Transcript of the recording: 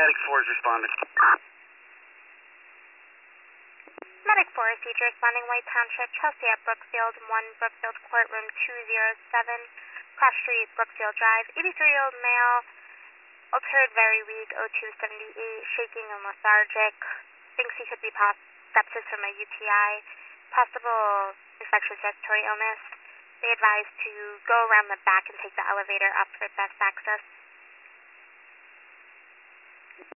Medic 4 is responding. Medic 4 is teacher responding, White Township, Chelsea at Brookfield, 1 Brookfield Courtroom 207, Cross Street, Brookfield Drive. 83-year-old male, altered, very weak, O278, shaking and lethargic. Thinks he could be sepsis from a UTI, possible infectious respiratory illness. They advise to go around the back and take the elevator up for best access.